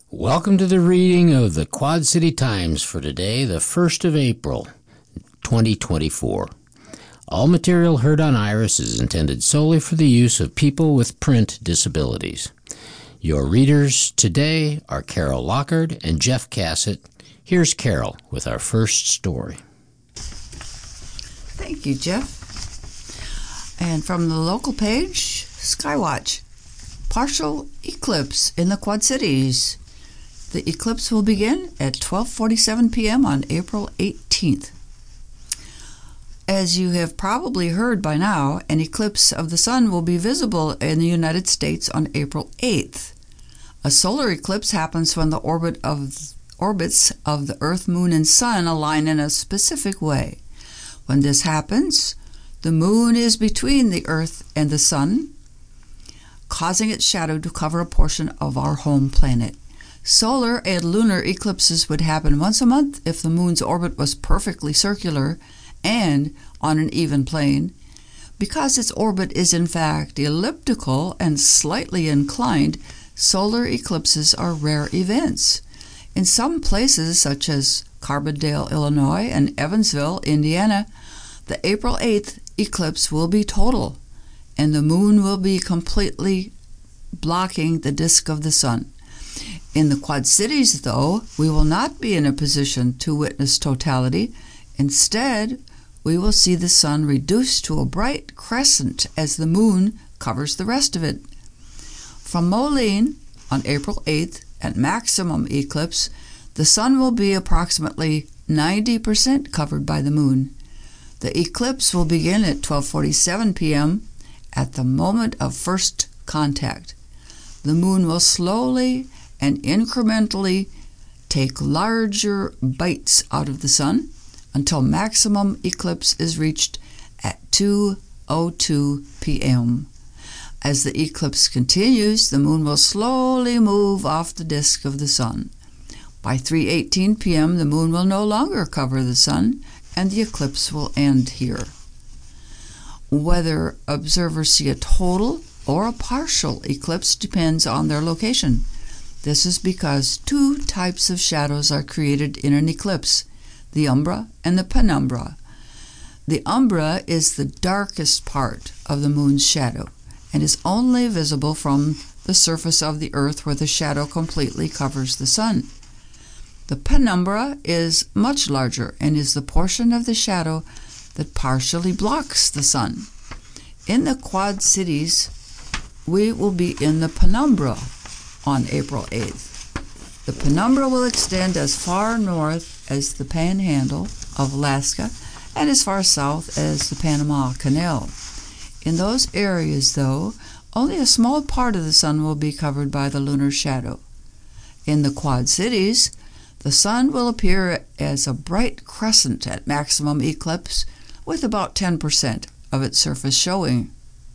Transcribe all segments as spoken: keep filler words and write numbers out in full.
Welcome to the reading of the Quad City Times for today, the first of April, twenty twenty-four. All material heard on Iris is intended solely for the use of people with print disabilities. Your readers today are Carol Lockard and Jeff Cassett. Here's Carol with our first story. Thank you, Jeff. And from the local page, Skywatch. Partial eclipse in the Quad Cities. The eclipse will begin at twelve forty-seven p.m. on April eighteenth. As you have probably heard by now, an eclipse of the sun will be visible in the United States on April eighth. A solar eclipse happens when the orbit of orbits of the Earth, Moon, and Sun align in a specific way. When this happens, the Moon is between the Earth and the Sun, causing its shadow to cover a portion of our home planet. Solar and lunar eclipses would happen once a month if the Moon's orbit was perfectly circular and on an even plane. Because its orbit is in fact elliptical and slightly inclined, solar eclipses are rare events. In some places, such as Carbondale, Illinois, and Evansville, Indiana, the April eighth eclipse will be total, and the Moon will be completely blocking the disk of the Sun. In the Quad Cities, though, we will not be in a position to witness totality. Instead, we will see the sun reduced to a bright crescent as the Moon covers the rest of it. From Moline, on April eighth, at maximum eclipse, the sun will be approximately ninety percent covered by the Moon. The eclipse will begin at twelve forty-seven p.m. at the moment of first contact. The Moon will slowly and incrementally take larger bites out of the sun until maximum eclipse is reached at two oh two p.m. As the eclipse continues, the Moon will slowly move off the disk of the sun. By three eighteen p.m., the Moon will no longer cover the sun, and the eclipse will end here. Whether observers see a total or a partial eclipse depends on their location. This is because two types of shadows are created in an eclipse, the umbra and the penumbra. The umbra is the darkest part of the Moon's shadow and is only visible from the surface of the Earth where the shadow completely covers the sun. The penumbra is much larger and is the portion of the shadow that partially blocks the sun. In the Quad Cities, we will be in the penumbra on April eighth. The penumbra will extend as far north as the Panhandle of Alaska and as far south as the Panama Canal. In those areas, though, only a small part of the sun will be covered by the lunar shadow. In the Quad Cities, the sun will appear as a bright crescent at maximum eclipse, with about ten percent of its surface showing.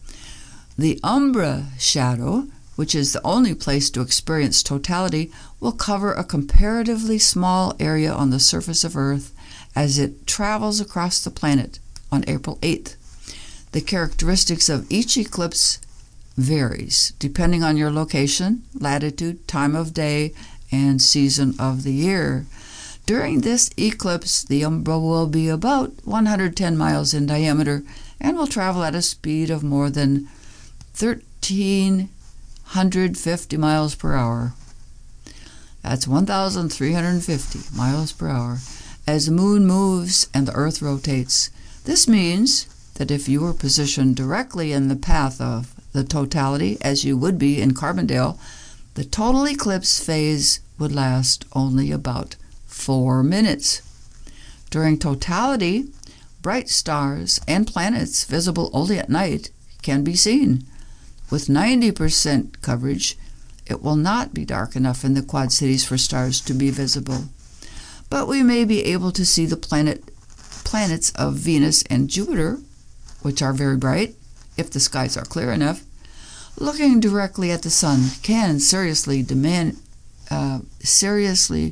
The umbra shadow, which is the only place to experience totality, will cover a comparatively small area on the surface of Earth as it travels across the planet on April eighth. The characteristics of each eclipse varies depending on your location, latitude, time of day, and season of the year. During this eclipse, the umbra will be about one hundred ten miles in diameter and will travel at a speed of more than thirteen hundred fifty miles per hour. That's one thousand three hundred fifty miles per hour as the Moon moves and the Earth rotates. This means that if you were positioned directly in the path of the totality, as you would be in Carbondale, the total eclipse phase would last only about four minutes. During totality, bright stars and planets visible only at night can be seen. With ninety percent coverage, it will not be dark enough in the Quad Cities for stars to be visible. But we may be able to see the planet, planets of Venus and Jupiter, which are very bright, if the skies are clear enough. Looking directly at the sun can seriously demand, uh, seriously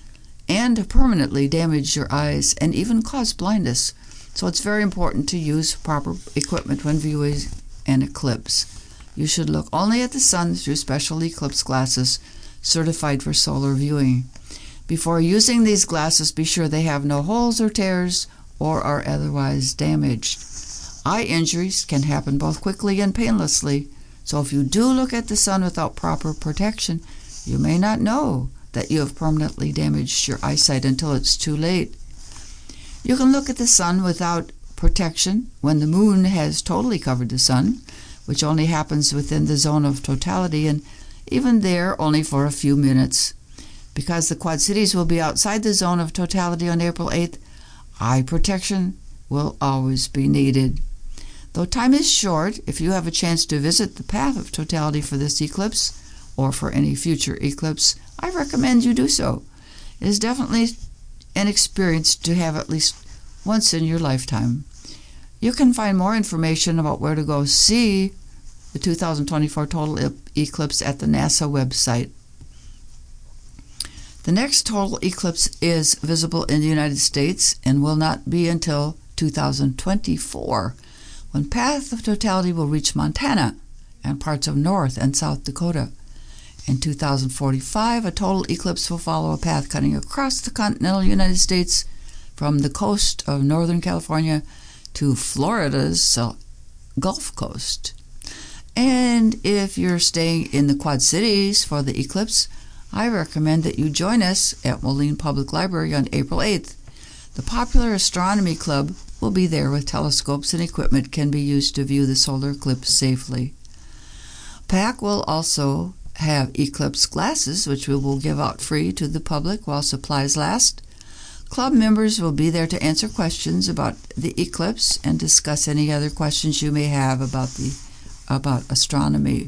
and permanently damage your eyes and even cause blindness. So it's very important to use proper equipment when viewing an eclipse. You should look only at the sun through special eclipse glasses certified for solar viewing. Before using these glasses, be sure they have no holes or tears or are otherwise damaged. Eye injuries can happen both quickly and painlessly, so if you do look at the sun without proper protection, you may not know that you have permanently damaged your eyesight until it's too late. You can look at the sun without protection when the moon has totally covered the sun, which only happens within the zone of totality, and even there only for a few minutes. Because the Quad Cities will be outside the zone of totality on April eighth, eye protection will always be needed. Though time is short, if you have a chance to visit the path of totality for this eclipse, or for any future eclipse, I recommend you do so. It is definitely an experience to have at least once in your lifetime. You can find more information about where to go see the two thousand twenty-four total e- eclipse at the NASA website. The next total eclipse is visible in the United States and will not be until two thousand twenty-four, when path of totality will reach Montana and parts of North and South Dakota. In two thousand forty-five, a total eclipse will follow a path cutting across the continental United States from the coast of Northern California to Florida's uh, Gulf Coast. And if you're staying in the Quad Cities for the eclipse, I recommend that you join us at Moline Public Library on April eighth. The Popular Astronomy Club will be there with telescopes and equipment can be used to view the solar eclipse safely. P A C will also have eclipse glasses, which we will give out free to the public while supplies last. Club members will be there to answer questions about the eclipse and discuss any other questions you may have about the about astronomy.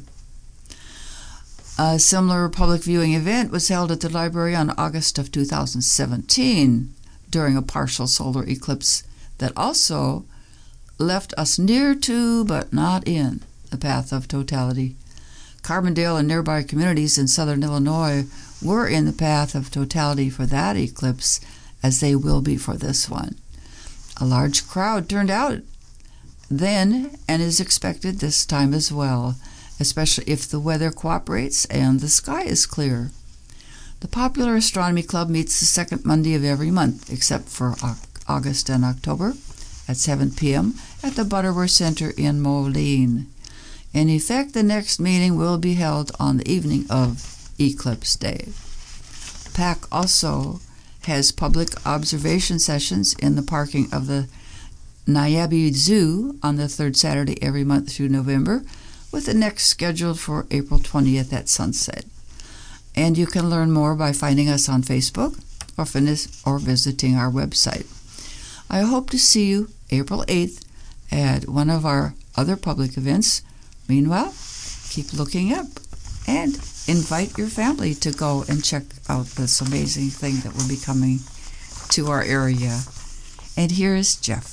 A similar public viewing event was held at the library on August of two thousand seventeen during a partial solar eclipse that also left us near to but not in the path of totality. Carbondale and nearby communities in southern Illinois were in the path of totality for that eclipse, as they will be for this one. A large crowd turned out then and is expected this time as well, especially if the weather cooperates and the sky is clear. The Popular Astronomy Club meets the second Monday of every month, except for August and October, at seven p.m. at the Butterworth Center in Moline. In effect, the next meeting will be held on the evening of Eclipse Day. P A C also has public observation sessions in the parking of the Niabi Zoo on the third Saturday every month through November, with the next scheduled for April twentieth at sunset. And you can learn more by finding us on Facebook or, finish, or visiting our website. I hope to see you April eighth at one of our other public events. Meanwhile, keep looking up and invite your family to go and check out this amazing thing that will be coming to our area. And here is Jeff.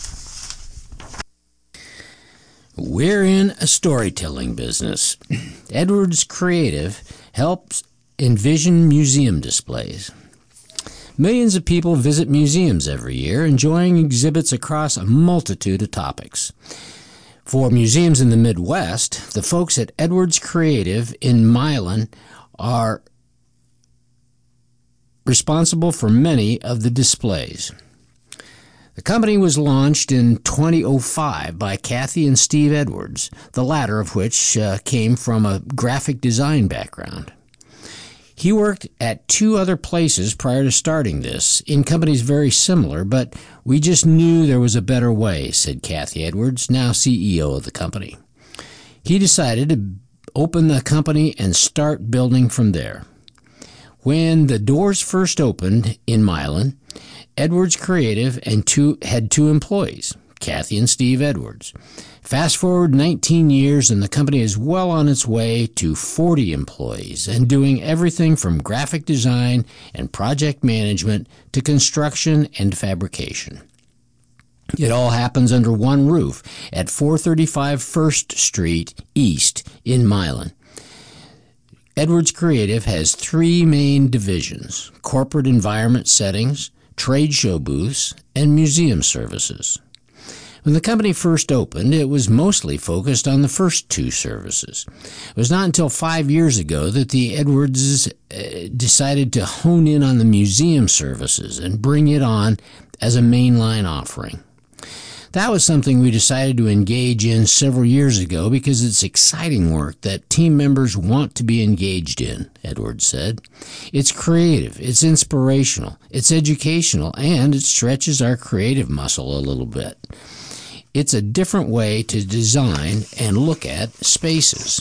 We're in a storytelling business. Edwards Creative helps envision museum displays. Millions of people visit museums every year, enjoying exhibits across a multitude of topics. For museums in the Midwest, the folks at Edwards Creative in Milan are responsible for many of the displays. The company was launched in twenty oh five by Kathy and Steve Edwards, the latter of which uh, came from a graphic design background. He worked at two other places prior to starting this, in companies very similar, but we just knew there was a better way, said Kathy Edwards, now C E O of the company. He decided to open the company and start building from there. When the doors first opened in Milan, Edwards Creative and two, had two employees, Kathy and Steve Edwards. Fast forward nineteen years, and the company is well on its way to forty employees and doing everything from graphic design and project management to construction and fabrication. It all happens under one roof at four thirty-five First Street East in Milan. Edwards Creative has three main divisions: corporate environment settings, trade show booths, and museum services. When the company first opened, it was mostly focused on the first two services. It was not until five years ago that the Edwards uh, decided to hone in on the museum services and bring it on as a mainline offering. That was something we decided to engage in several years ago because it's exciting work that team members want to be engaged in, Edwards said. It's creative, it's inspirational, it's educational, and it stretches our creative muscle a little bit. It's a different way to design and look at spaces.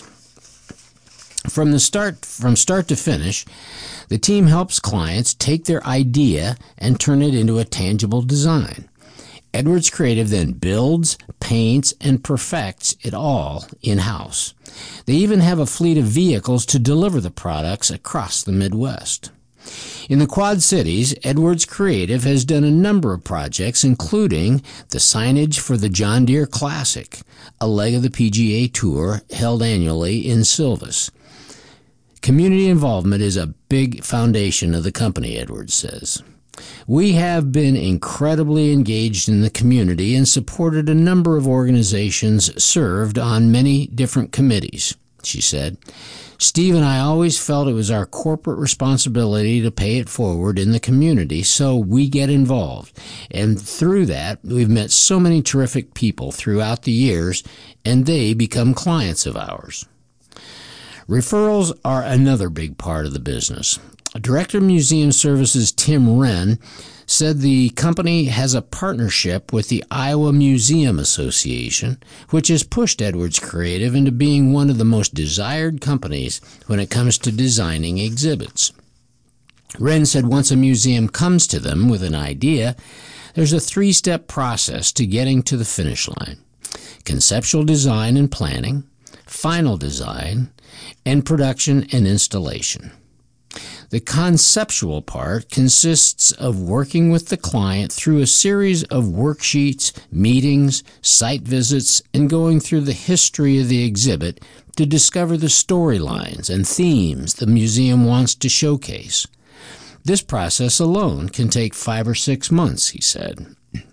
From the start, from start to finish, the team helps clients take their idea and turn it into a tangible design. Edwards Creative then builds, paints, and perfects it all in-house. They even have a fleet of vehicles to deliver the products across the Midwest. In the Quad Cities, Edwards Creative has done a number of projects, including the signage for the John Deere Classic, a leg of the P G A Tour held annually in Silvis. Community involvement is a big foundation of the company, Edwards says. We have been incredibly engaged in the community and supported a number of organizations served on many different committees, she said. Steve and I always felt it was our corporate responsibility to pay it forward in the community, so we get involved. And through that, we've met so many terrific people throughout the years, and they become clients of ours. Referrals are another big part of the business. Director of Museum Services Tim Wren said the company has a partnership with the Iowa Museum Association, which has pushed Edwards Creative into being one of the most desired companies when it comes to designing exhibits. Wren said once a museum comes to them with an idea, there's a three-step process to getting to the finish line: conceptual design and planning, final design, and production and installation. The conceptual part consists of working with the client through a series of worksheets, meetings, site visits, and going through the history of the exhibit to discover the storylines and themes the museum wants to showcase. This process alone can take five or six months, he said.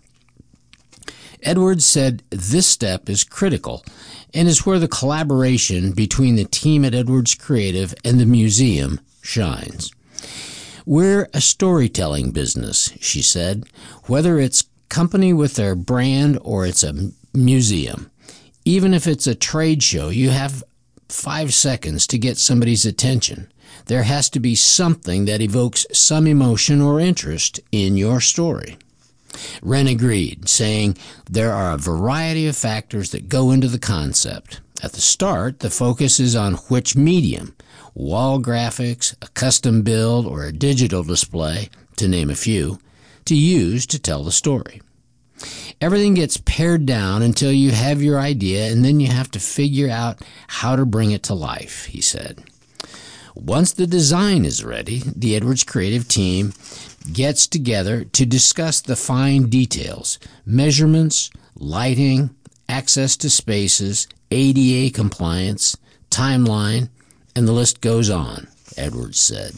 Edwards said this step is critical and is where the collaboration between the team at Edwards Creative and the museum shines. We're a storytelling business, she said, whether it's company with their brand or it's a museum. Even if it's a trade show, you have five seconds to get somebody's attention. There has to be something that evokes some emotion or interest in your story. Wren agreed, saying there are a variety of factors that go into the concept. At the start, the focus is on which medium, wall graphics, a custom build, or a digital display, to name a few, to use to tell the story. Everything gets pared down until you have your idea, and then you have to figure out how to bring it to life, he said. Once the design is ready, the Edwards Creative team gets together to discuss the fine details, measurements, lighting, access to spaces, A D A compliance, timeline, and the list goes on, Edwards said.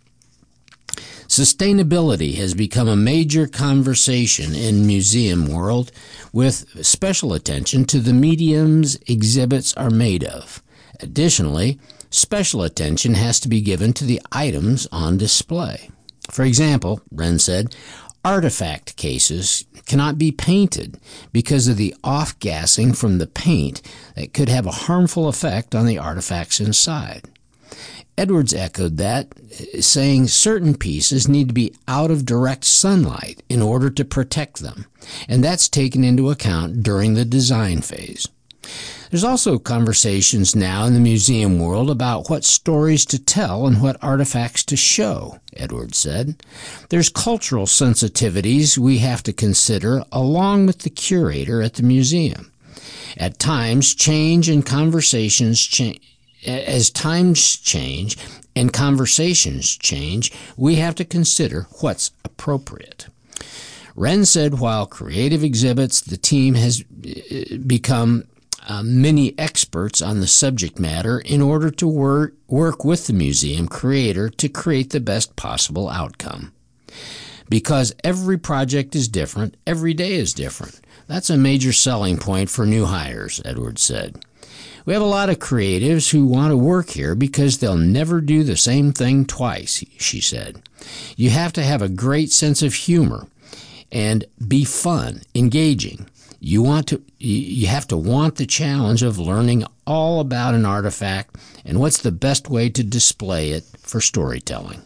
Sustainability has become a major conversation in museum world, with special attention to the mediums exhibits are made of. Additionally, special attention has to be given to the items on display. For example, Wren said, artifact cases cannot be painted because of the off-gassing from the paint that could have a harmful effect on the artifacts inside. Edwards echoed that, saying certain pieces need to be out of direct sunlight in order to protect them, and that's taken into account during the design phase. There's also conversations now in the museum world about what stories to tell and what artifacts to show, Edwards said. There's cultural sensitivities we have to consider along with the curator at the museum. At times, change and conversations change. As times change and conversations change, we have to consider what's appropriate. Wren said while creative exhibits, the team has become uh, many experts on the subject matter in order to work, work with the museum creator to create the best possible outcome. Because every project is different, every day is different. That's a major selling point for new hires, Edwards said. We have a lot of creatives who want to work here because they'll never do the same thing twice, she said. You have to have a great sense of humor and be fun, engaging. You want to you have to want the challenge of learning all about an artifact and what's the best way to display it for storytelling.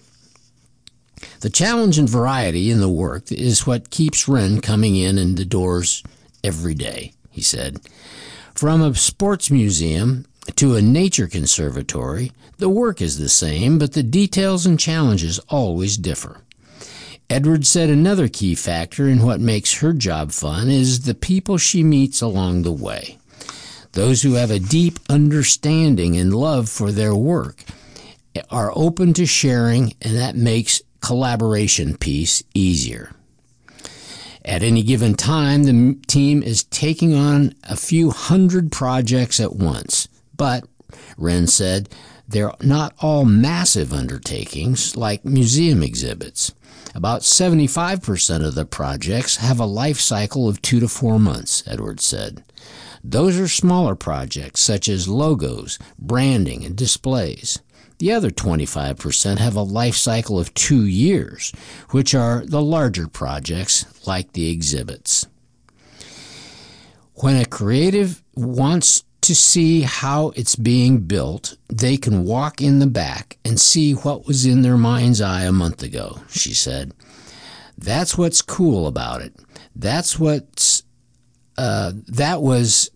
The challenge and variety in the work is what keeps Wren coming in in the doors every day, he said. From a sports museum to a nature conservatory, the work is the same, but the details and challenges always differ. Edwards said another key factor in what makes her job fun is the people she meets along the way. Those who have a deep understanding and love for their work are open to sharing, and that makes collaboration piece easier. At any given time, the team is taking on a few hundred projects at once, but, Wren said, they're not all massive undertakings like museum exhibits. About seventy-five percent of the projects have a life cycle of two to four months, Edwards said. Those are smaller projects such as logos, branding, and displays. The other twenty-five percent have a life cycle of two years, which are the larger projects like the exhibits. When a creative wants to see how it's being built, they can walk in the back and see what was in their mind's eye a month ago, she said. That's what's cool about it. That's what's, uh, that was,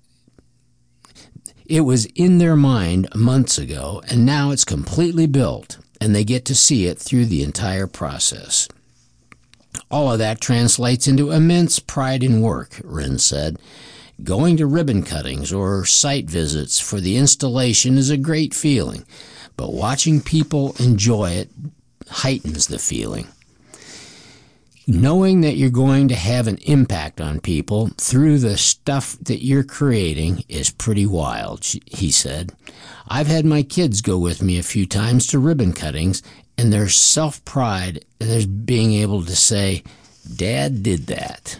it was in their mind months ago, and now it's completely built, and they get to see it through the entire process. All of that translates into immense pride in work, Wren said. Going to ribbon cuttings or site visits for the installation is a great feeling, but watching people enjoy it heightens the feeling. Knowing that you're going to have an impact on people through the stuff that you're creating is pretty wild, he said. I've had my kids go with me a few times to ribbon cuttings, and there's self-pride and there's being able to say, Dad did that.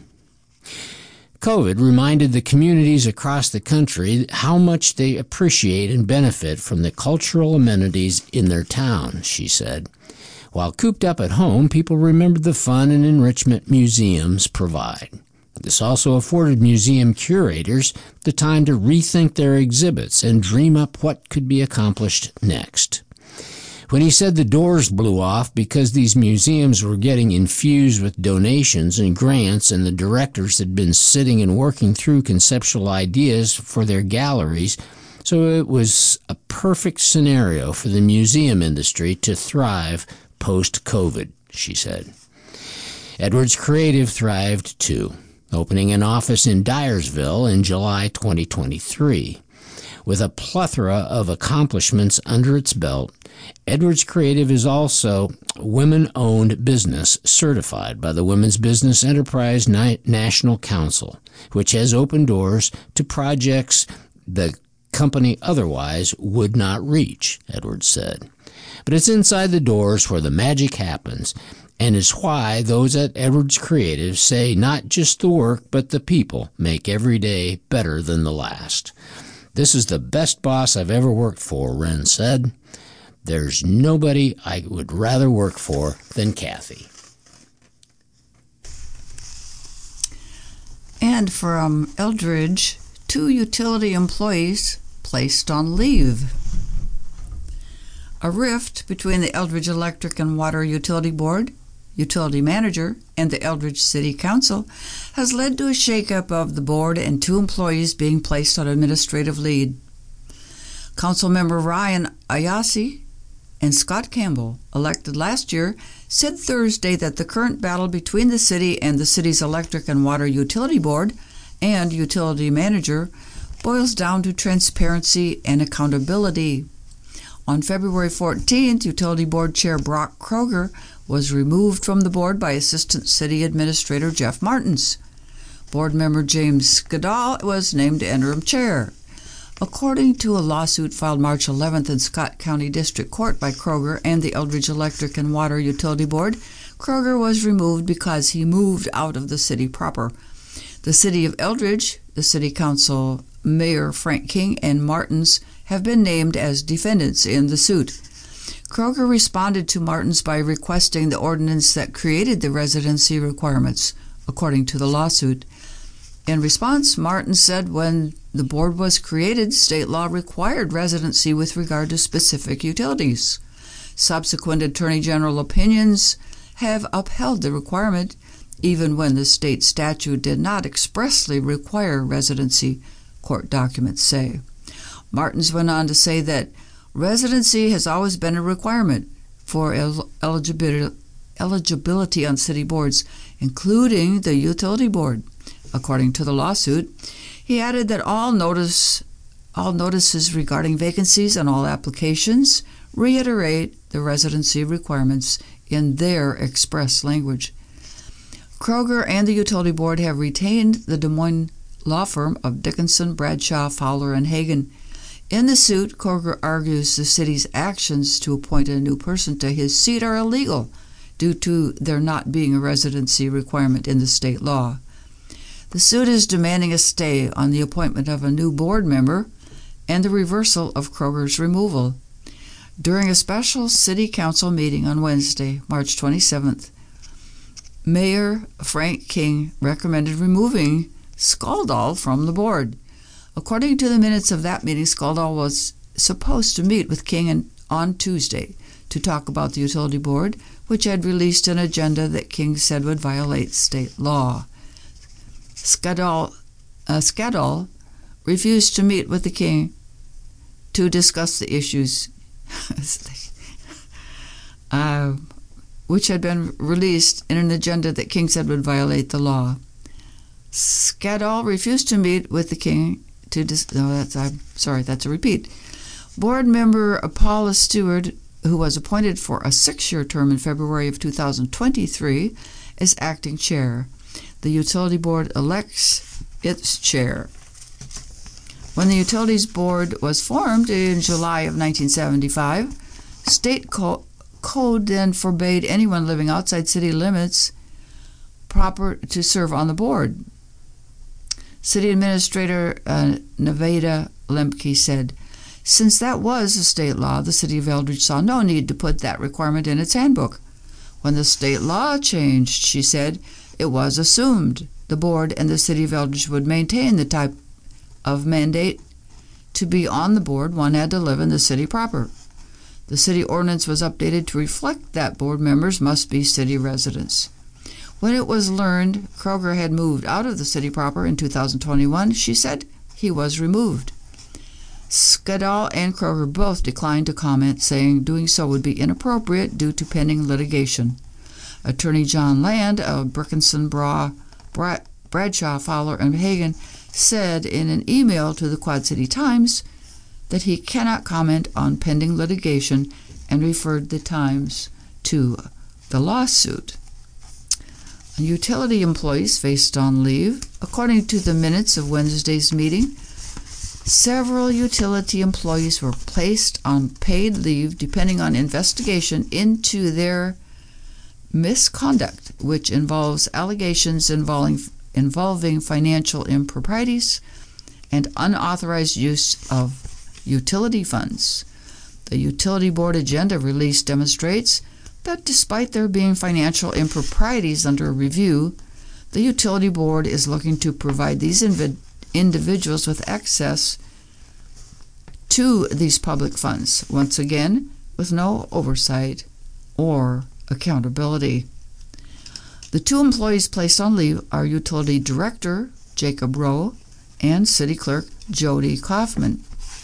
COVID reminded the communities across the country how much they appreciate and benefit from the cultural amenities in their town, she said. While cooped up at home, people remembered the fun and enrichment museums provide. This also afforded museum curators the time to rethink their exhibits and dream up what could be accomplished next. When he said the doors blew off because these museums were getting infused with donations and grants and the directors had been sitting and working through conceptual ideas for their galleries, so it was a perfect scenario for the museum industry to thrive post-COVID, she said. Edwards Creative thrived too, opening an office in Dyersville in July twenty twenty-three. With a plethora of accomplishments under its belt, Edwards Creative is also women-owned business certified by the Women's Business Enterprise National Council, which has opened doors to projects the company otherwise would not reach, Edwards said. But it's inside the doors where the magic happens, and is why those at Edwards Creative say not just the work but the people make every day better than the last. This is the best boss I've ever worked for, Wren said. There's nobody I would rather work for than Kathy. And from Eldridge, two utility employees placed on leave. A rift between the Eldridge Electric and Water Utility Board, utility manager, and the Eldridge City Council has led to a shakeup of the board and two employees being placed on administrative leave. Councilmember Ryan Ayasi and Scott Campbell, elected last year, said Thursday that the current battle between the city and the city's Electric and Water Utility Board and utility manager boils down to transparency and accountability. On February fourteenth, Utility Board Chair Brock Kroger was removed from the board by Assistant City Administrator Jeff Martins. Board member James Skadal was named interim chair. According to a lawsuit filed March eleventh in Scott County District Court by Kroger and the Eldridge Electric and Water Utility Board, Kroger was removed because he moved out of the city proper. The city of Eldridge, the city council, Mayor Frank King, and Martins have been named as defendants in the suit. Kroger responded to Martins by requesting the ordinance that created the residency requirements, according to the lawsuit. In response, Martins said when the board was created, state law required residency with regard to specific utilities. Subsequent Attorney General opinions have upheld the requirement, even when the state statute did not expressly require residency, court documents say. Martins went on to say that residency has always been a requirement for el- eligibility, eligibility on city boards, including the utility board, according to the lawsuit. He added that all notice, all notices regarding vacancies and all applications reiterate the residency requirements in their express language. Kroger and the utility board have retained the Des Moines law firm of Dickinson, Bradshaw, Fowler, and Hagen. In the suit, Kroger argues the city's actions to appoint a new person to his seat are illegal due to there not being a residency requirement in the state law. The suit is demanding a stay on the appointment of a new board member and the reversal of Kroger's removal. During a special city council meeting on Wednesday, March twenty-seventh, Mayor Frank King recommended removing Skaldal from the board. According to the minutes of that meeting, Skaldal was supposed to meet with King on Tuesday to talk about the utility board, which had released an agenda that King said would violate state law. Skaldal, uh, Skaldal refused to meet with the King to discuss the issues uh, which had been released in an agenda that King said would violate the law. Skaldal refused to meet with the King to dis- no, that's I'm sorry, that's a repeat. Board member Paula Stewart, who was appointed for a six-year term in February of two thousand twenty-three, is acting chair. The utility board elects its chair. When the utilities board was formed in July of nineteen seventy-five, state co- code then forbade anyone living outside city limits proper to serve on the board. City Administrator uh, Nevada Lemke said, since that was a state law, the city of Eldridge saw no need to put that requirement in its handbook. When the state law changed, she said, it was assumed the board and the city of Eldridge would maintain the type of mandate. To be on the board, one had to live in the city proper. The city ordinance was updated to reflect that board members must be city residents. When it was learned Kroger had moved out of the city proper in two thousand twenty-one, she said he was removed. Skaldal and Kroger both declined to comment, saying doing so would be inappropriate due to pending litigation. Attorney John Land of Brickinson, Bra, Bra, Bradshaw, Fowler, and Hagen said in an email to the Quad City Times that he cannot comment on pending litigation and referred the Times to the lawsuit. Utility employees faced on leave. According to the minutes of Wednesday's meeting, several utility employees were placed on paid leave depending on investigation into their misconduct, which involves allegations involving, involving financial improprieties and unauthorized use of utility funds. The utility board agenda release demonstrates that despite there being financial improprieties under review, the utility board is looking to provide these inv- individuals with access to these public funds, once again, with no oversight or accountability. The two employees placed on leave are utility director Jacob Rowe and city clerk Jody Kaufman.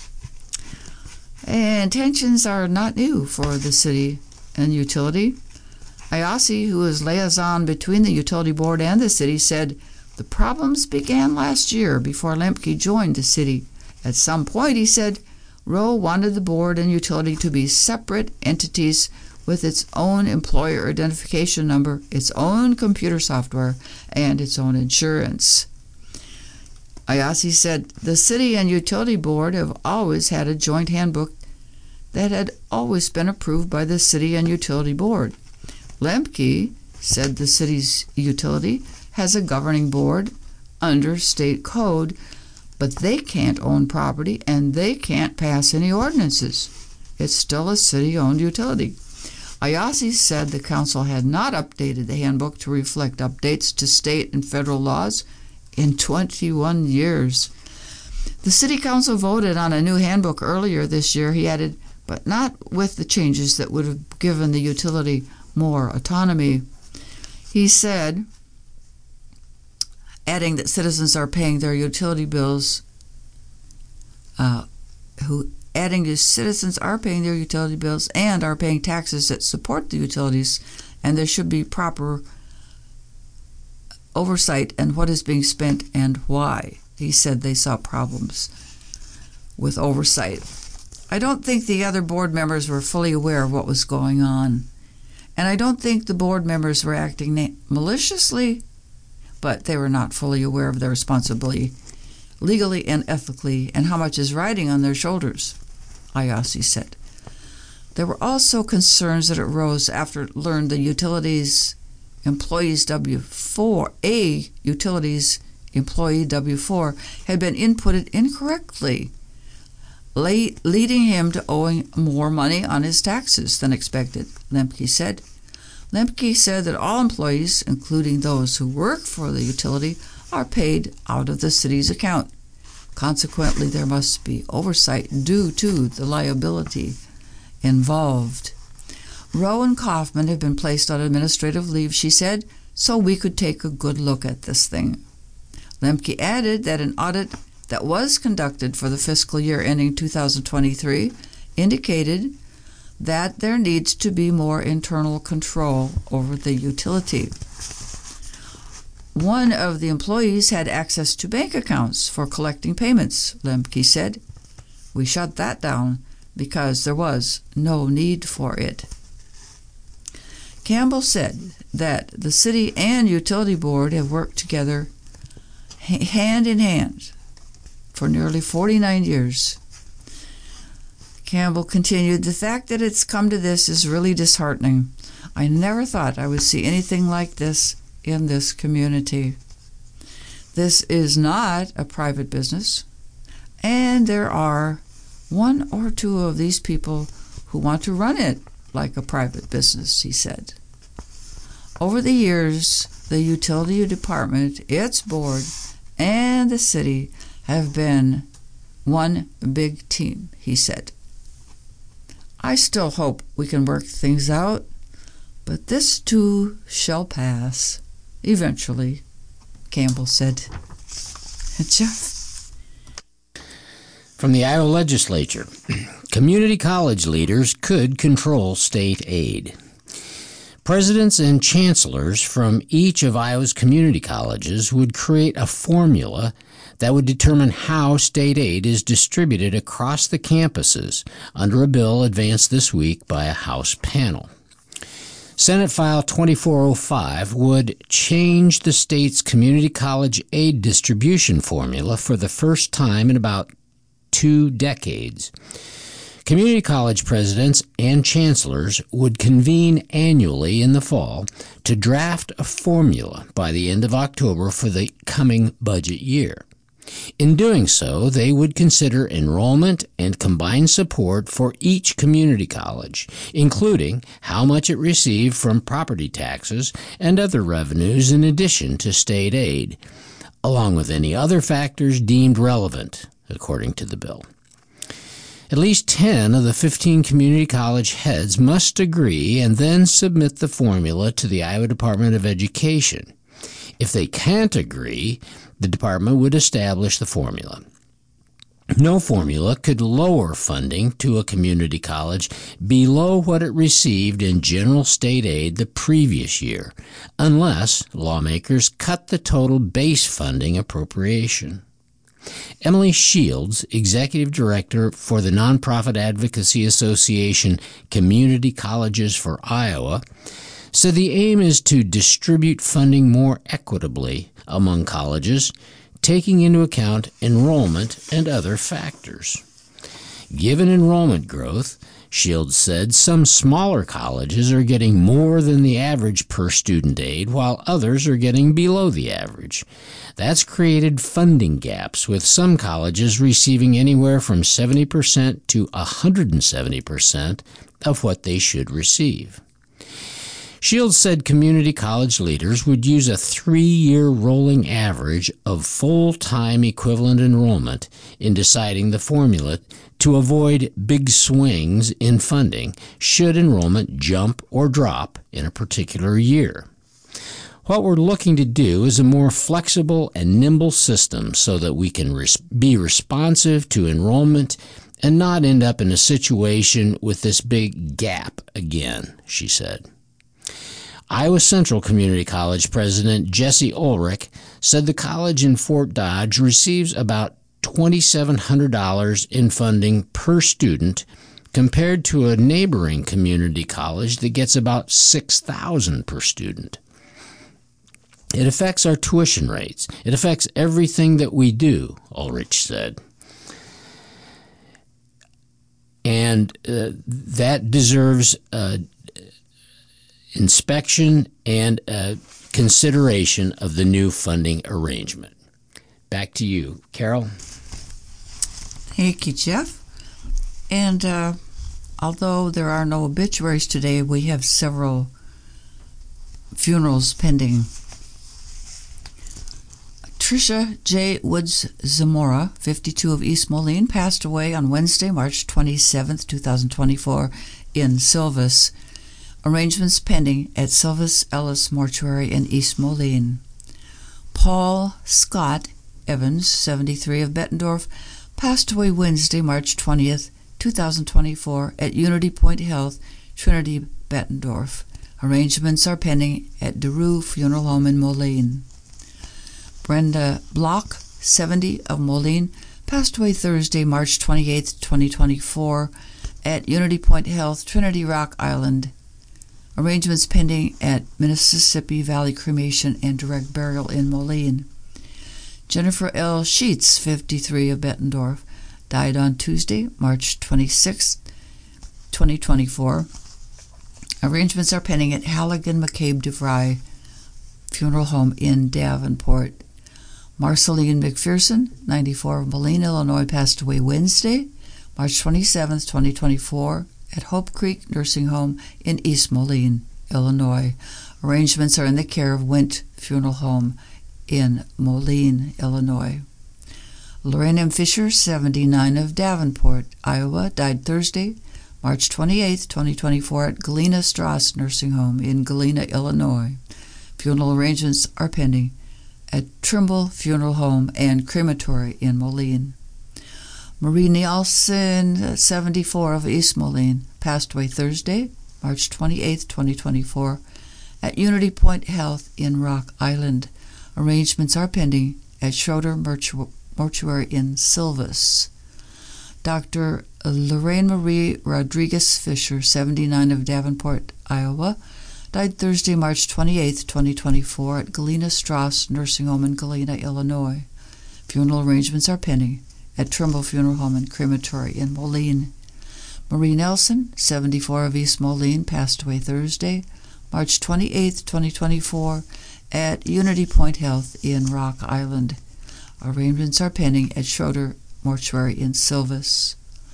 And tensions are not new for the city and utility. I A S I, who is liaison between the utility board and the city, said the problems began last year before Lemke joined the city. At some point, he said, Rowe wanted the board and utility to be separate entities with its own employer identification number, its own computer software, and its own insurance. I A S I said the city and utility board have always had a joint handbook that had always been approved by the city and utility board. Lemke said the city's utility has a governing board under state code, but they can't own property and they can't pass any ordinances. It's still a city-owned utility. Ayase said the council had not updated the handbook to reflect updates to state and federal laws in twenty-one years. The city council voted on a new handbook earlier this year, he added, but not with the changes that would have given the utility more autonomy. He said, adding that citizens are paying their utility bills, uh, who adding to citizens are paying their utility bills and are paying taxes that support the utilities, and there should be proper oversight in what is being spent and why. He said they saw problems with oversight. I don't think the other board members were fully aware of what was going on, and I don't think the board members were acting maliciously, but they were not fully aware of their responsibility legally and ethically and how much is riding on their shoulders, Ayase said. There were also concerns that arose after it learned the utilities employees W four, a utilities employee W four, had been inputted incorrectly, leading him to owing more money on his taxes than expected, Lemke said. Lemke said that all employees, including those who work for the utility, are paid out of the city's account. Consequently, there must be oversight due to the liability involved. Rowe and Kaufman have been placed on administrative leave, she said, so we could take a good look at this thing. Lemke added that an audit that was conducted for the fiscal year ending two thousand twenty-three indicated that there needs to be more internal control over the utility. One of the employees had access to bank accounts for collecting payments, Lemke said. We shut that down because there was no need for it. Campbell said that the city and utility board have worked together hand in hand for nearly forty-nine years. Campbell continued, the fact that it's come to this is really disheartening. I never thought I would see anything like this in this community. This is not a private business, and there are one or two of these people who want to run it like a private business, he said. Over the years, the utility department, its board, and the city have been one big team, he said. I still hope we can work things out, but this too shall pass eventually, Campbell said. And Jeff? From the Iowa legislature, community college leaders could control state aid. Presidents and chancellors from each of Iowa's community colleges would create a formula that would determine how state aid is distributed across the campuses under a bill advanced this week by a House panel. Senate File twenty-four oh five would change the state's community college aid distribution formula for the first time in about two decades. Community college presidents and chancellors would convene annually in the fall to draft a formula by the end of October for the coming budget year. In doing so, they would consider enrollment and combined support for each community college, including how much it received from property taxes and other revenues in addition to state aid, along with any other factors deemed relevant, according to the bill. At least ten of the fifteen community college heads must agree and then submit the formula to the Iowa Department of Education. If they can't agree, the department would establish the formula. No formula could lower funding to a community college below what it received in general state aid the previous year, unless lawmakers cut the total base funding appropriation. Emily Shields, Executive Director for the Nonprofit Advocacy Association Community Colleges for Iowa, said the aim is to distribute funding more equitably among colleges, taking into account enrollment and other factors. Given enrollment growth, Shields said some smaller colleges are getting more than the average per student aid, while others are getting below the average. That's created funding gaps, with some colleges receiving anywhere from seventy percent to one hundred seventy percent of what they should receive. Shields said community college leaders would use a three-year rolling average of full-time equivalent enrollment in deciding the formula to avoid big swings in funding should enrollment jump or drop in a particular year. What we're looking to do is a more flexible and nimble system so that we can res- be responsive to enrollment and not end up in a situation with this big gap again, she said. Iowa Central Community College President Jesse Ulrich said the college in Fort Dodge receives about two thousand seven hundred dollars in funding per student compared to a neighboring community college that gets about six thousand dollars per student. It affects our tuition rates. It affects everything that we do, Ulrich said. And uh, that deserves uh, inspection and uh, consideration of the new funding arrangement. Back to you, Carol. Thank you, Jeff. And uh, although there are no obituaries today, we have several funerals pending. Tricia J. Woods Zamora, fifty-two, of East Moline, passed away on Wednesday, March twenty-seventh, twenty twenty-four, in Silvis. Arrangements pending at Silvis Ellis Mortuary in East Moline. Paul Scott Evans, seventy-three, of Bettendorf, passed away Wednesday, March twentieth, twenty twenty-four, at Unity Point Health, Trinity, Bettendorf. Arrangements are pending at DeRue Funeral Home in Moline. Brenda Block, seventy, of Moline, passed away Thursday, March twenty-eighth, twenty twenty-four, at Unity Point Health, Trinity Rock Island. Arrangements pending at Mississippi Valley Cremation and Direct Burial in Moline. Jennifer L. Sheets, fifty-three, of Bettendorf, died on Tuesday, March twenty-sixth, twenty twenty-four. Arrangements are pending at Halligan McCabe DeVry Funeral Home in Davenport. Marceline McPherson, ninety-four, of Moline, Illinois, passed away Wednesday, March twenty-seventh, twenty twenty-four, at Hope Creek Nursing Home in East Moline, Illinois. Arrangements are in the care of Wint Funeral Home in Moline, Illinois. Lorraine M. Fisher, seventy-nine, of Davenport, Iowa, died Thursday, March twenty-eighth, twenty twenty-four, at Galena Strauss Nursing Home in Galena, Illinois. Funeral arrangements are pending at Trimble Funeral Home and Crematory in Moline. Marie Nielsen, seventy-four, of East Moline, passed away Thursday, March twenty-eighth, twenty twenty-four, at Unity Point Health in Rock Island. Arrangements are pending at Schroeder Mortu- Mortuary in Silvis. Doctor Lorraine Marie Rodriguez Fisher, seventy-nine, of Davenport, Iowa, died Thursday, March twenty-eighth, twenty twenty-four, at Galena Strauss Nursing Home in Galena, Illinois. Funeral arrangements are pending at Trimble Funeral Home and Crematory in Moline. Marie Nelson, seventy-four, of East Moline, passed away Thursday, March twenty-eighth, twenty twenty-four, at Unity Point Health in Rock Island. Arrangements are pending at Schroeder Mortuary in Silvis.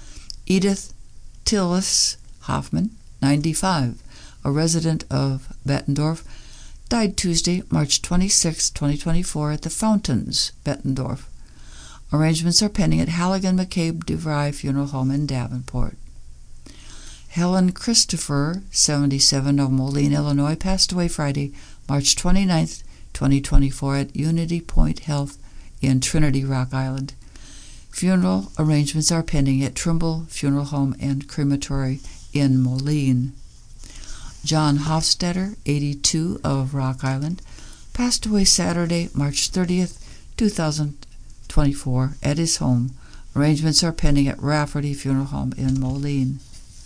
Edith Tillis Hoffman, ninety-five, a resident of Bettendorf, died Tuesday, March twenty-sixth, twenty twenty-four, at the Fountains, Bettendorf. Arrangements are pending at Halligan McCabe DeVry Funeral Home in Davenport. Helen Christopher, seventy-seven, of Moline, Illinois, passed away Friday, March twenty-ninth, twenty twenty-four, at Unity Point Health in Trinity Rock Island. Funeral arrangements are pending at Trimble Funeral Home and Crematory in Moline. John Hofstetter, eighty-two, of Rock Island, passed away Saturday, March thirtieth, twenty twenty-four, at his home. Arrangements are pending at Rafferty Funeral Home in Moline.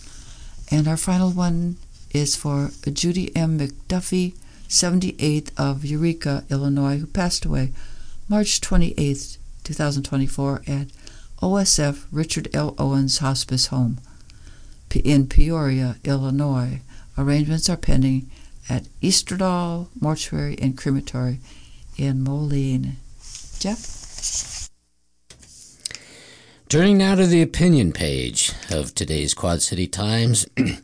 And our final one is for Judy M. McDuffie, seventy-eight, of Eureka, Illinois, who passed away March twenty-eighth, twenty twenty-four, at O S F Richard L. Owens Hospice Home. in Peoria, Illinois. Arrangements are pending at Easterdahl Mortuary and Crematory in Moline. Jeff? Turning now to the opinion page of today's Quad City Times.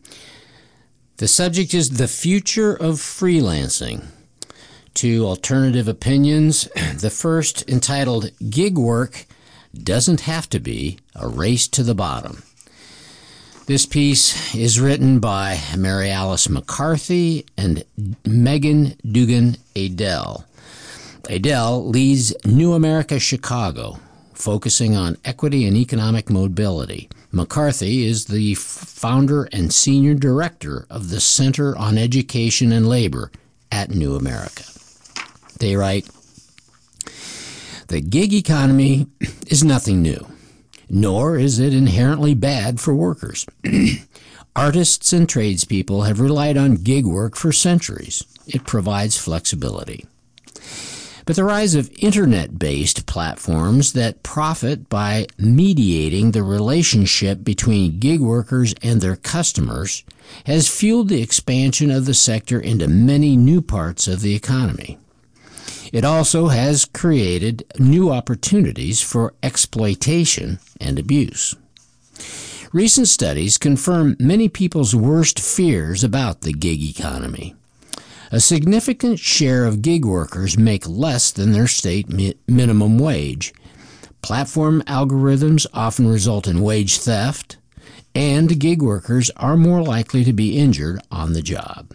The subject is the future of freelancing. Two alternative opinions. The first, entitled Gig Work Doesn't Have to Be a Race to the Bottom. This piece is written by Mary Alice McCarthy and Megan Dugan Adele. Adele leads New America Chicago, focusing on equity and economic mobility. McCarthy is the founder and senior director of the Center on Education and Labor at New America. They write, "The gig economy is nothing new, nor is it inherently bad for workers. Artists and tradespeople have relied on gig work for centuries. It provides flexibility. But the rise of internet-based platforms that profit by mediating the relationship between gig workers and their customers has fueled the expansion of the sector into many new parts of the economy. It also has created new opportunities for exploitation and abuse. Recent studies confirm many people's worst fears about the gig economy. A significant share of gig workers make less than their state mi- minimum wage. Platform algorithms often result in wage theft, and gig workers are more likely to be injured on the job.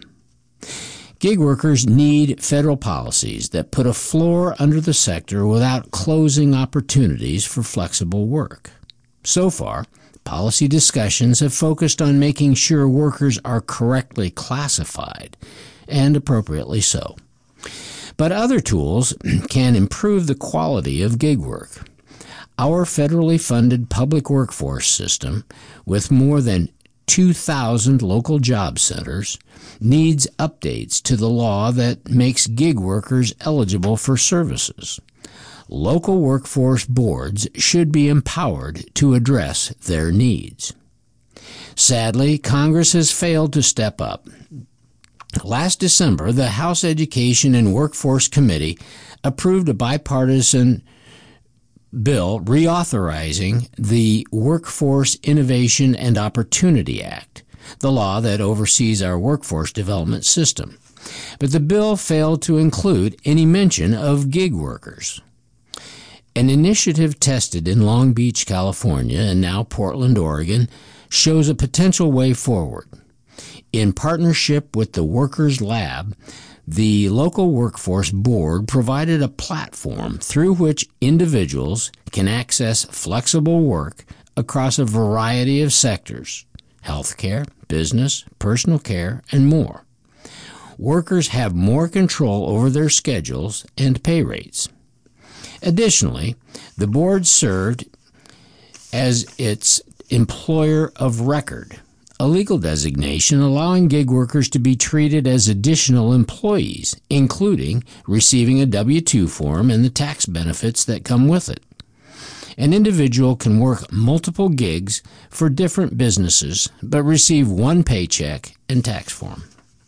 Gig workers need federal policies that put a floor under the sector without closing opportunities for flexible work. So far, policy discussions have focused on making sure workers are correctly classified, and appropriately so. But other tools can improve the quality of gig work. Our federally funded public workforce system, with more than two thousand local job centers, needs updates to the law that makes gig workers eligible for services. Local workforce boards should be empowered to address their needs. Sadly, Congress has failed to step up. Last December, the House Education and Workforce Committee approved a bipartisan bill reauthorizing the Workforce Innovation and Opportunity Act, the law that oversees our workforce development system. But the bill failed to include any mention of gig workers. An initiative tested in Long Beach, California, and now Portland, Oregon, shows a potential way forward. In partnership with the Workers Lab, the local workforce board provided a platform through which individuals can access flexible work across a variety of sectors: healthcare, business, personal care, and more. Workers have more control over their schedules and pay rates. Additionally, the board served as its employer of record, a legal designation allowing gig workers to be treated as additional employees, including receiving a W two form and the tax benefits that come with it. An individual can work multiple gigs for different businesses but receive one paycheck and tax form.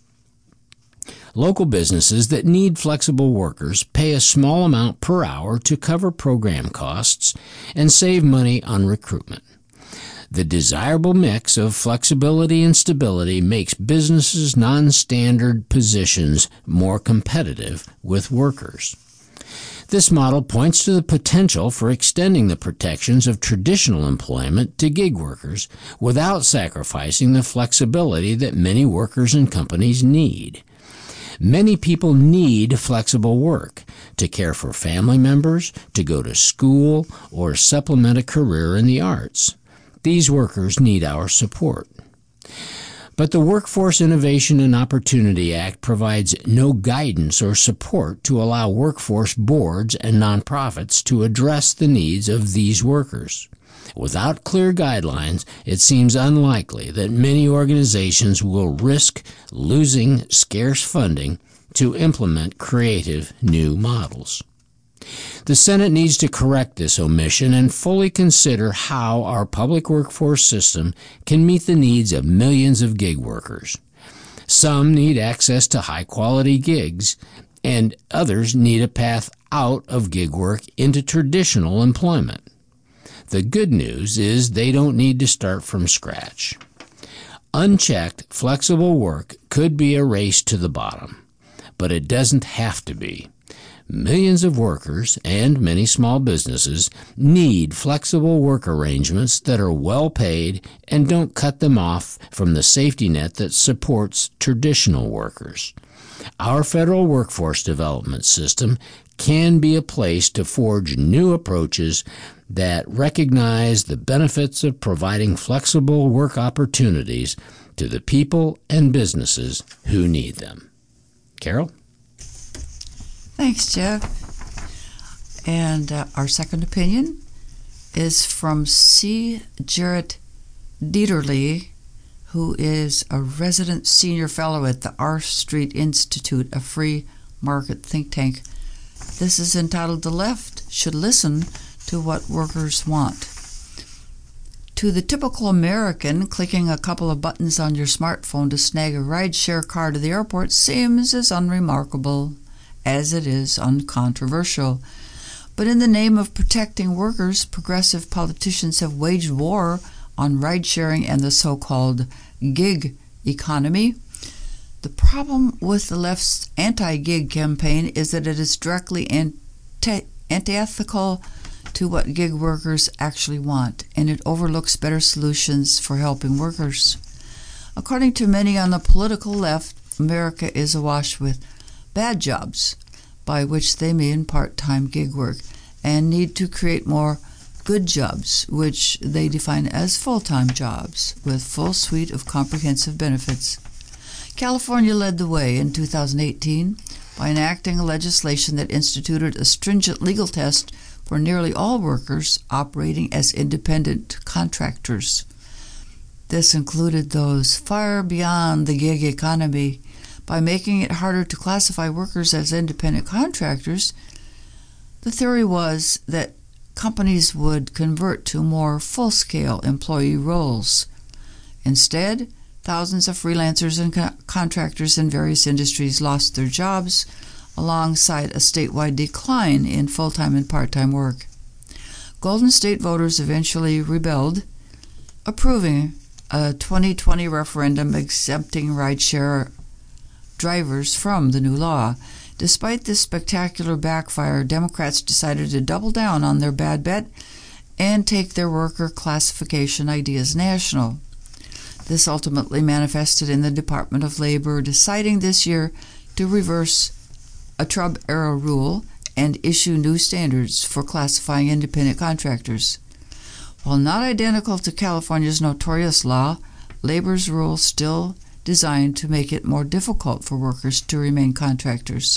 Local businesses that need flexible workers pay a small amount per hour to cover program costs and save money on recruitment. The desirable mix of flexibility and stability makes businesses' non-standard positions more competitive with workers. This model points to the potential for extending the protections of traditional employment to gig workers without sacrificing the flexibility that many workers and companies need. Many people need flexible work to care for family members, to go to school, or supplement a career in the arts. These workers need our support. But the Workforce Innovation and Opportunity Act provides no guidance or support to allow workforce boards and nonprofits to address the needs of these workers. Without clear guidelines, it seems unlikely that many organizations will risk losing scarce funding to implement creative new models. The Senate needs to correct this omission and fully consider how our public workforce system can meet the needs of millions of gig workers. Some need access to high-quality gigs, and others need a path out of gig work into traditional employment. The good news is they don't need to start from scratch. Unchecked, flexible work could be a race to the bottom, but it doesn't have to be. Millions of workers and many small businesses need flexible work arrangements that are well paid and don't cut them off from the safety net that supports traditional workers. Our federal workforce development system can be a place to forge new approaches that recognize the benefits of providing flexible work opportunities to the people and businesses who need them. Carol? Thanks, Jeff. And uh, our second opinion is from C. Jarrett Dieterle, who is a resident senior fellow at the R Street Institute, a free market think tank. This is entitled "The Left Should Listen to What Workers Want." To the typical American, clicking a couple of buttons on your smartphone to snag a rideshare car to the airport seems as unremarkable as it is uncontroversial. But in the name of protecting workers, progressive politicians have waged war on ride-sharing and the so-called gig economy. The problem with the left's anti-gig campaign is that it is directly anti- antithetical to what gig workers actually want, and it overlooks better solutions for helping workers. According to many on the political left, America is awash with bad jobs, by which they mean part-time gig work, and need to create more good jobs, which they define as full-time jobs with full suite of comprehensive benefits. California led the way in two thousand eighteen by enacting legislation that instituted a stringent legal test for nearly all workers operating as independent contractors. This included those far beyond the gig economy. By making it harder to classify workers as independent contractors, the theory was that companies would convert to more full-scale employee roles. Instead, thousands of freelancers and co- contractors in various industries lost their jobs, alongside a statewide decline in full-time and part-time work. Golden State voters eventually rebelled, approving a twenty twenty referendum exempting rideshare drivers from the new law. Despite this spectacular backfire, Democrats decided to double down on their bad bet and take their worker classification ideas national. This ultimately manifested in the Department of Labor deciding this year to reverse a Trump-era rule and issue new standards for classifying independent contractors. While not identical to California's notorious law, Labor's rule still designed to make it more difficult for workers to remain contractors.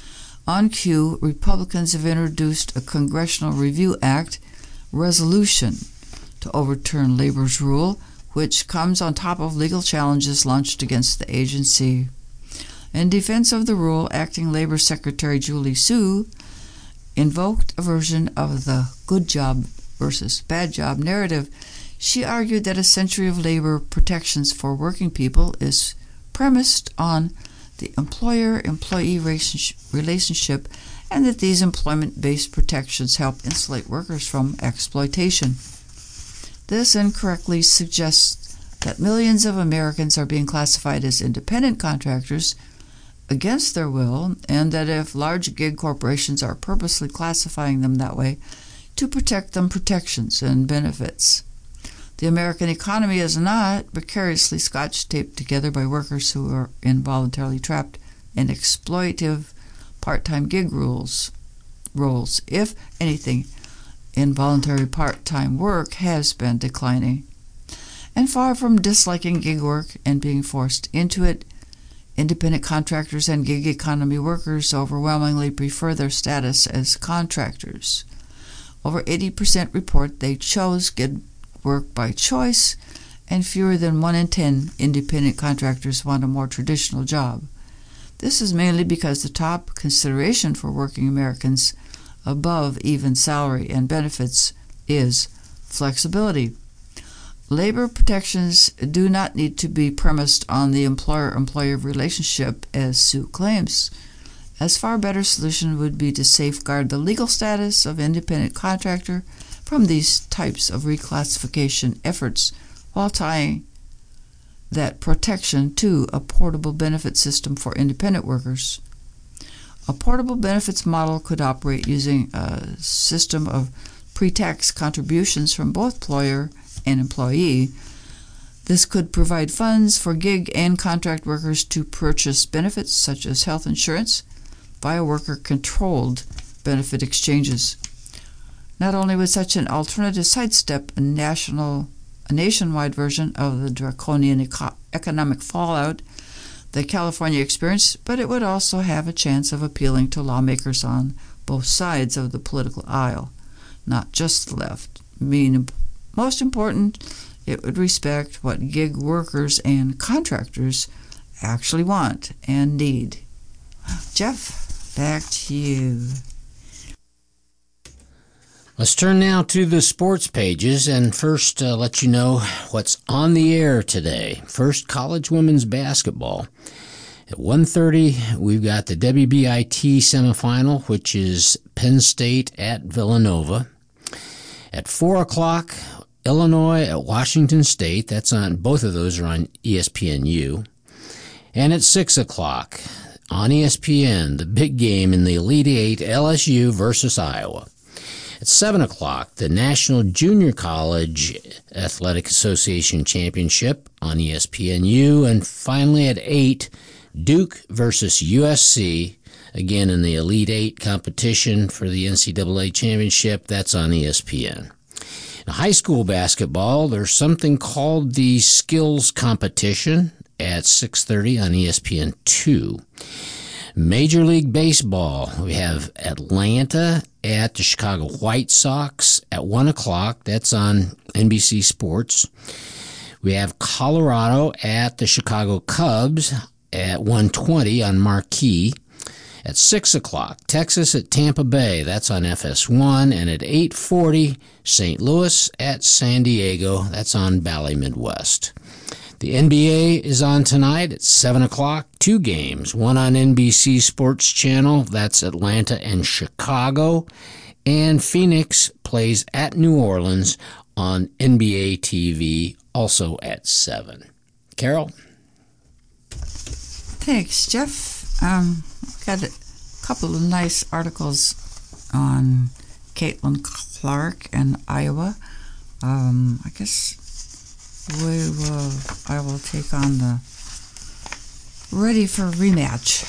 On cue, Republicans have introduced a Congressional Review Act resolution to overturn Labor's rule, which comes on top of legal challenges launched against the agency. In defense of the rule, Acting Labor Secretary Julie Su invoked a version of the good job versus bad job narrative. She argued that a century of labor protections for working people is premised on the employer-employee relationship and that these employment-based protections help insulate workers from exploitation. This incorrectly suggests that millions of Americans are being classified as independent contractors against their will, and that if large gig corporations are purposely classifying them that way to protect them protections and benefits. The American economy is not precariously scotch-taped together by workers who are involuntarily trapped in exploitative part-time gig rules. roles. If anything, involuntary part-time work has been declining. And far from disliking gig work and being forced into it, independent contractors and gig economy workers overwhelmingly prefer their status as contractors. Over eighty percent report they chose gig work by choice, and fewer than one in ten independent contractors want a more traditional job. This is mainly because the top consideration for working Americans above even salary and benefits is flexibility. Labor protections do not need to be premised on the employer-employer relationship, as Sue claims. A far better solution would be to safeguard the legal status of independent contractor from these types of reclassification efforts while tying that protection to a portable benefit system for independent workers. A portable benefits model could operate using a system of pre-tax contributions from both employer and employee. This could provide funds for gig and contract workers to purchase benefits such as health insurance via worker-controlled benefit exchanges. Not only would such an alternative sidestep a national, a nationwide version of the draconian eco- economic fallout that California experienced, but it would also have a chance of appealing to lawmakers on both sides of the political aisle, not just the left. I mean, most important, it would respect what gig workers and contractors actually want and need. Jeff, back to you. Let's turn now to the sports pages and first uh, let you know what's on the air today. First, college women's basketball. At one thirty, we've got the W B I T semifinal, which is Penn State at Villanova. At four o'clock, Illinois at Washington State. That's on, both of those are on E S P N U. And at six o'clock, on E S P N, the big game in the Elite Eight, L S U versus Iowa. At seven o'clock, the National Junior College Athletic Association Championship on E S P N U. And finally at eight, Duke versus U S C, again in the Elite Eight competition for the N C double A Championship. That's on E S P N. In high school basketball, there's something called the Skills Competition at six thirty on E S P N two. Major League Baseball, we have Atlanta at the Chicago White Sox at one o'clock. That's on N B C Sports. We have Colorado at the Chicago Cubs at one twenty on Marquee. At six o'clock, Texas at Tampa Bay. That's on F S one. And at eight forty, Saint Louis at San Diego. That's on Bally Midwest. The N B A is on tonight at seven o'clock. Two games, one on N B C Sports Channel. That's Atlanta and Chicago. And Phoenix plays at New Orleans on N B A T V, also at seven. Carol? Thanks, Jeff. Um, got a couple of nice articles on Caitlin Clark and Iowa. Um, I guess we will. I will take on the ready for rematch.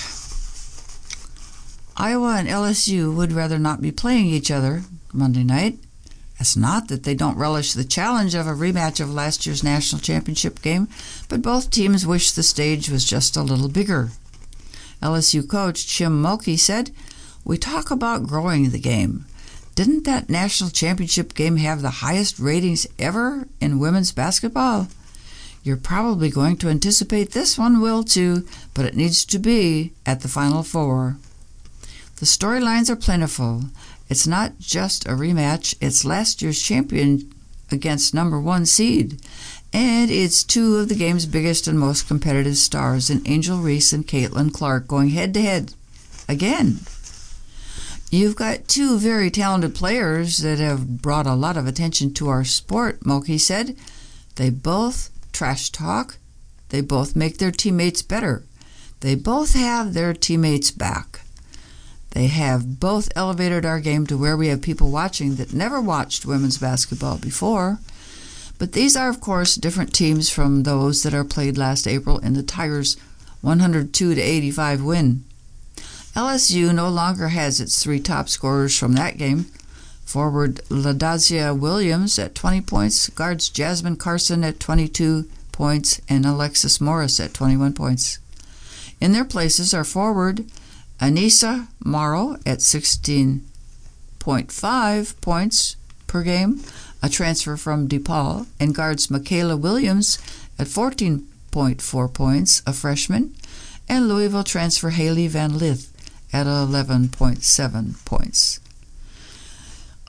Iowa and L S U would rather not be playing each other Monday night. It's not that they don't relish the challenge of a rematch of last year's national championship game, but both teams wish the stage was just a little bigger. L S U coach Jim Mulkey said, "We talk about growing the game. Didn't that national championship game have the highest ratings ever in women's basketball? You're probably going to anticipate this one will too, but it needs to be at the Final Four." The storylines are plentiful. It's not just a rematch, it's last year's champion against number one seed. And it's two of the game's biggest and most competitive stars in Angel Reese and Caitlin Clark going head-to-head again. You've got two very talented players that have brought a lot of attention to our sport, Mulkey said. They both trash talk. They both make their teammates better. They both have their teammates' back. They have both elevated our game to where we have people watching that never watched women's basketball before. But these are, of course, different teams from those that are played last April in the Tigers' one hundred two to eighty-five win. L S U no longer has its three top scorers from that game. Forward Ladazia Williams at twenty points, guards Jasmine Carson at twenty-two points, and Alexis Morris at twenty-one points. In their places are forward Anissa Morrow at sixteen point five points per game, a transfer from DePaul, and guards Michaela Williams at fourteen point four points, a freshman, and Louisville transfer Haley Van Lith at eleven point seven points.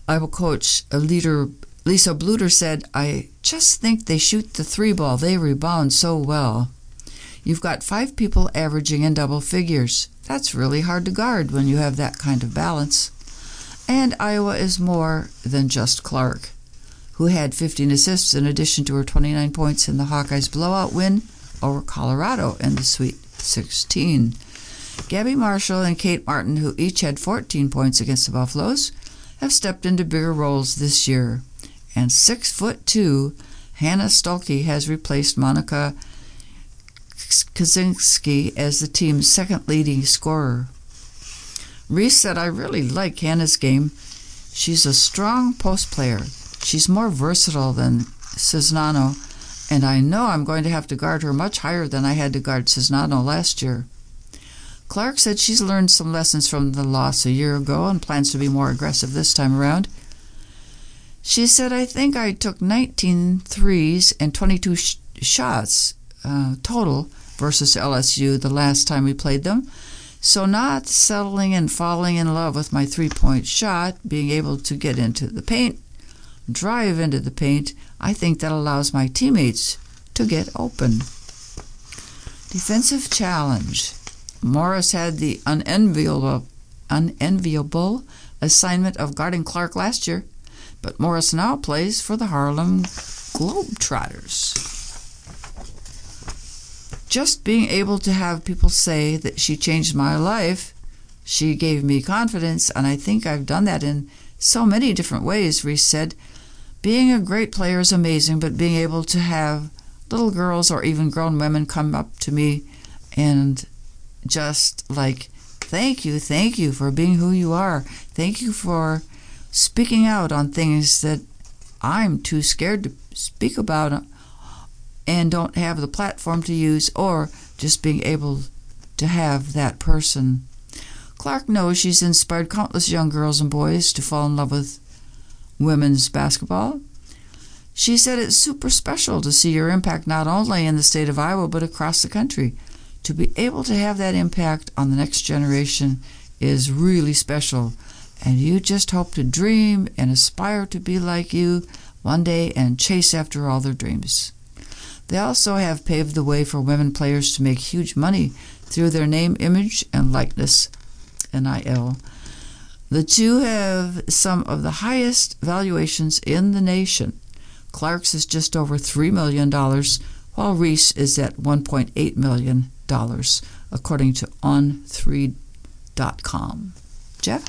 Iowa coach, a leader, Lisa Bluter said, I just think they shoot the three ball. They rebound so well. You've got five people averaging in double figures. That's really hard to guard when you have that kind of balance. And Iowa is more than just Clark, who had fifteen assists in addition to her twenty-nine points in the Hawkeyes' blowout win over Colorado in the Sweet sixteen. Gabby Marshall and Kate Martin, who each had fourteen points against the Buffaloes, have stepped into bigger roles this year. And six foot two, Hannah Stolke has replaced Monica Kaczynski as the team's second leading scorer. Reese said, I really like Hannah's game. She's a strong post player. She's more versatile than Cisnano, and I know I'm going to have to guard her much higher than I had to guard Cisnano last year. Clark said she's learned some lessons from the loss a year ago and plans to be more aggressive this time around. She said, I think I took nineteen threes and twenty-two sh- shots uh, total versus L S U the last time we played them. So not settling and falling in love with my three-point shot, being able to get into the paint, drive into the paint, I think that allows my teammates to get open. Defensive challenge. Morris had the unenviable, unenviable assignment of guarding Clark last year, but Morris now plays for the Harlem Globetrotters. Just being able to have people say that she changed my life, she gave me confidence, and I think I've done that in so many different ways, Reese said. Being a great player is amazing, but being able to have little girls or even grown women come up to me and just like, thank you, thank you for being who you are. Thank you for speaking out on things that I'm too scared to speak about and don't have the platform to use, or just being able to have that person. Clark knows she's inspired countless young girls and boys to fall in love with women's basketball. She said it's super special to see your impact not only in the state of Iowa but across the country. To be able to have that impact on the next generation is really special, and you just hope to dream and aspire to be like you one day and chase after all their dreams. They also have paved the way for women players to make huge money through their name, image, and likeness, N I L. The two have some of the highest valuations in the nation. Clark's is just over three million dollars, while Reese is at one point eight million dollars, according to on three dot com. Jeff?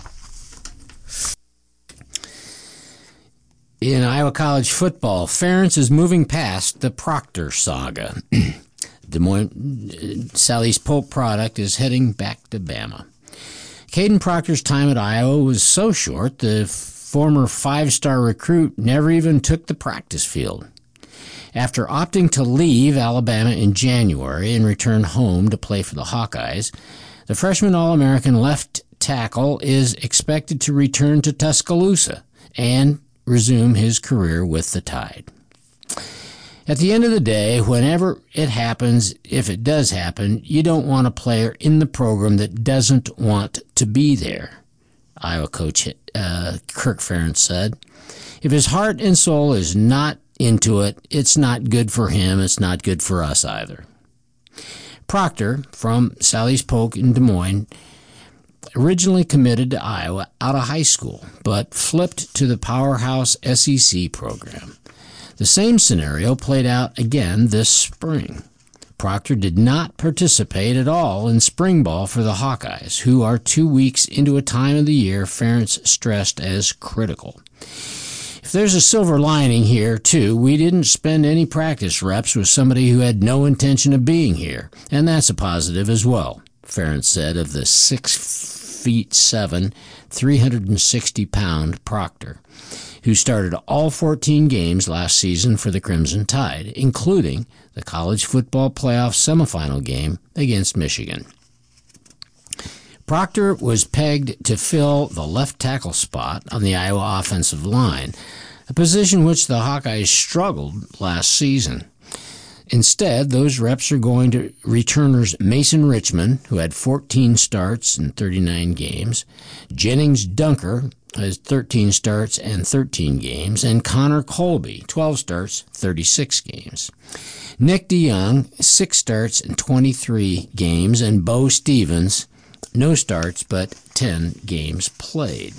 In Iowa College football, Ferentz is moving past the Proctor saga. Des Moines, Sally's Polk product is heading back to Bama. Caden Proctor's time at Iowa was so short, the former five-star recruit never even took the practice field. After opting to leave Alabama in January and return home to play for the Hawkeyes, the freshman All-American left tackle is expected to return to Tuscaloosa and resume his career with the Tide. At the end of the day, whenever it happens, if it does happen, you don't want a player in the program that doesn't want to be there, Iowa coach uh, Kirk Ferentz said. If his heart and soul is not into it, it's not good for him. It's not good for us either. Proctor, from Sally's Polk in Des Moines, originally committed to Iowa out of high school, but flipped to the powerhouse S E C program. The same scenario played out again this spring. Proctor did not participate at all in spring ball for the Hawkeyes, who are two weeks into a time of the year Ferentz stressed as critical. If there's a silver lining here, too, we didn't spend any practice reps with somebody who had no intention of being here, and that's a positive as well, Ferentz said of the six feet seven, three hundred sixty pound Proctor, who started all fourteen games last season for the Crimson Tide, including the college football playoff semifinal game against Michigan. Proctor was pegged to fill the left tackle spot on the Iowa offensive line, a position which the Hawkeyes struggled last season. Instead, those reps are going to returners Mason Richmond, who had fourteen starts in thirty-nine games, Jennings Dunker has thirteen starts and thirteen games, and Connor Colby, twelve starts, thirty-six games. Nick DeYoung, six starts and twenty-three games, and Bo Stevens, no starts but ten games played.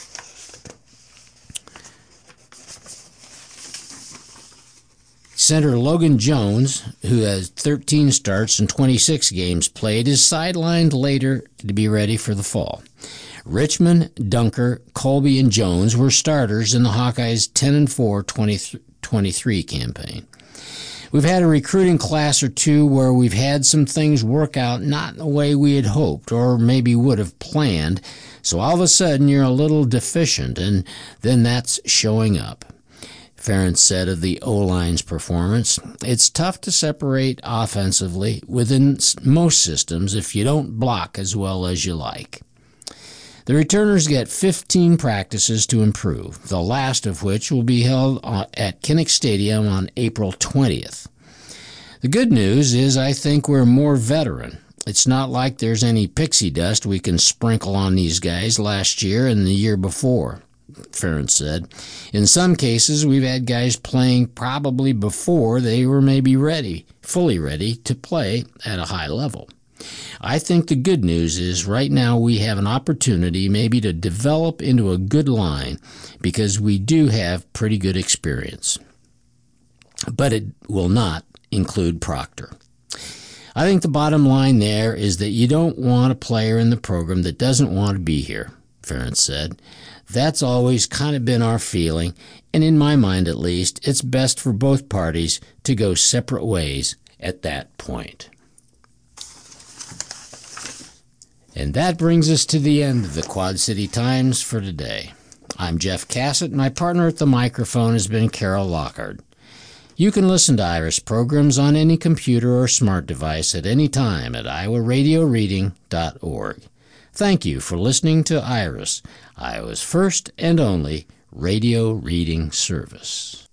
Center Logan Jones, who has thirteen starts and twenty-six games played, is sidelined later to be ready for the fall. Richmond, Dunker, Colby, and Jones were starters in the Hawkeyes' ten and four twenty twenty-three campaign. We've had a recruiting class or two where we've had some things work out not in the way we had hoped or maybe would have planned, so all of a sudden you're a little deficient, and then that's showing up. Ferentz said of the O-line's performance, "It's tough to separate offensively within most systems if you don't block as well as you like." The returners get fifteen practices to improve, the last of which will be held at Kinnick Stadium on April twentieth. The good news is I think we're more veteran. It's not like there's any pixie dust we can sprinkle on these guys last year and the year before, Ferentz said. In some cases, we've had guys playing probably before they were maybe ready, fully ready to play at a high level. I think the good news is right now we have an opportunity maybe to develop into a good line because we do have pretty good experience. But it will not include Proctor. I think the bottom line there is that you don't want a player in the program that doesn't want to be here, Ferentz said. That's always kind of been our feeling, and in my mind at least, it's best for both parties to go separate ways at that point. And that brings us to the end of the Quad City Times for today. I'm Jeff Cassett. My partner at the microphone has been Carol Lockhart. You can listen to Iris programs on any computer or smart device at any time at iowa radio reading dot org. Thank you for listening to Iris, Iowa's first and only radio reading service.